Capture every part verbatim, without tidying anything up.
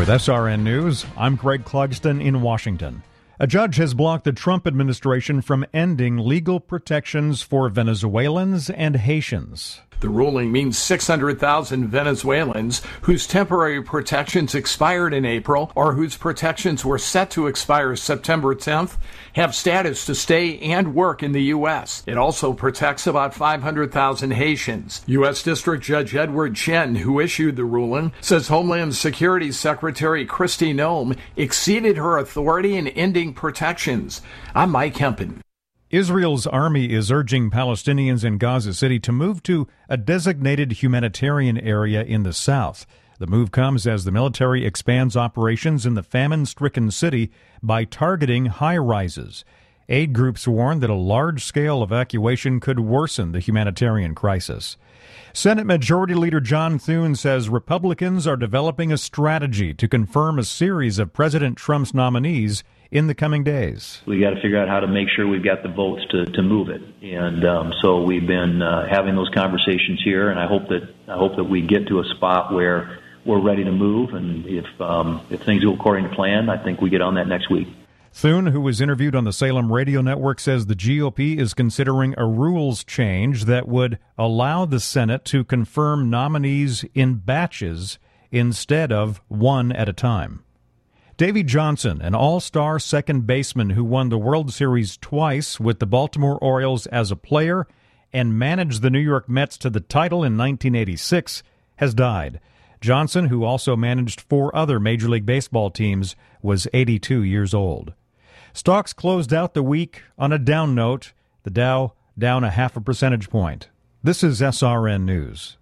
With S R N News, I'm Craig Clugston in Washington. A judge has blocked the Trump administration from ending legal protections for Venezuelans and Haitians. The ruling means six hundred thousand Venezuelans whose temporary protections expired in April or whose protections were set to expire September tenth have status to stay and work in the U S. It also protects about five hundred thousand Haitians. U S. District Judge Edward Chen, who issued the ruling, says Homeland Security Secretary Kristi Noem exceeded her authority in ending protections. I'm Mike Hempen. Israel's army is urging Palestinians in Gaza City to move to a designated humanitarian area in the south. The move comes as the military expands operations in the famine-stricken city by targeting high-rises. Aid groups warn that a large-scale evacuation could worsen the humanitarian crisis. Senate Majority Leader John Thune says Republicans are developing a strategy to confirm a series of President Trump's nominees in the coming days. We got to figure out how to make sure we've got the votes to, to move it, and um, so we've been uh, having those conversations here. And I hope that I hope that we get to a spot where we're ready to move. And if um, if things go according to plan, I think we get on that next week. Thune, who was interviewed on the Salem Radio Network, says the G O P is considering a rules change that would allow the Senate to confirm nominees in batches instead of one at a time. Davey Johnson, an all-star second baseman who won the World Series twice with the Baltimore Orioles as a player and managed the New York Mets to the title in nineteen eighty-six, has died. Johnson, who also managed four other Major League Baseball teams, was eighty-two years old. Stocks closed out the week on a down note, the Dow down a half a percentage point. This is S R N News.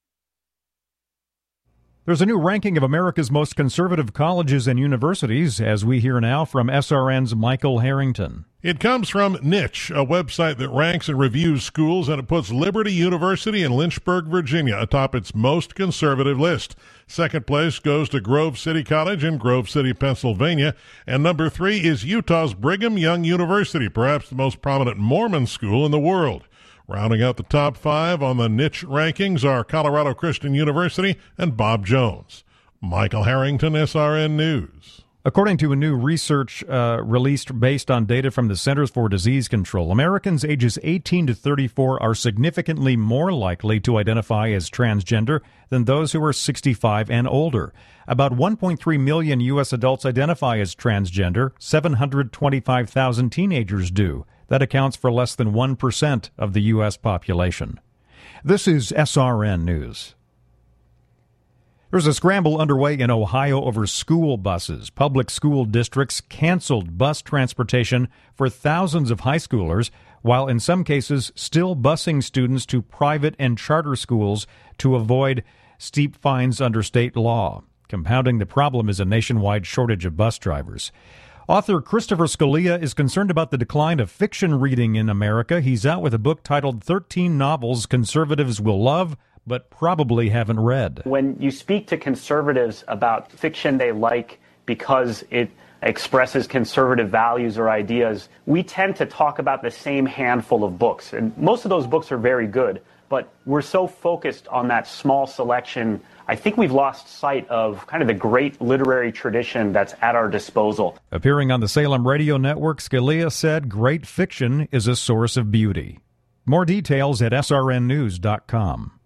There's a new ranking of America's most conservative colleges and universities, as we hear now from S R N's Michael Harrington. It comes from Niche, a website that ranks and reviews schools, and it puts Liberty University in Lynchburg, Virginia, atop its most conservative list. Second place goes to Grove City College in Grove City, Pennsylvania, and number three is Utah's Brigham Young University, perhaps the most prominent Mormon school in the world. Rounding out the top five on the Niche rankings are Colorado Christian University and Bob Jones. Michael Harrington, S R N News. According to a new research uh, released based on data from the Centers for Disease Control, Americans ages eighteen to thirty-four are significantly more likely to identify as transgender than those who are sixty-five and older. About one point three million U S adults identify as transgender. seven hundred twenty-five thousand teenagers do. That accounts for less than one percent of the U S population. This is S R N News. There's a scramble underway in Ohio over school buses. Public school districts canceled bus transportation for thousands of high schoolers, while in some cases still busing students to private and charter schools to avoid steep fines under state law. Compounding the problem is a nationwide shortage of bus drivers. Author Christopher Scalia is concerned about the decline of fiction reading in America. He's out with a book titled thirteen Novels Conservatives Will Love, but probably haven't read. When you speak to conservatives about fiction they like because it expresses conservative values or ideas, we tend to talk about the same handful of books. And most of those books are very good, but we're so focused on that small selection, I think we've lost sight of kind of the great literary tradition that's at our disposal. Appearing on the Salem Radio Network, Scalia said great fiction is a source of beauty. More details at S R N news dot com.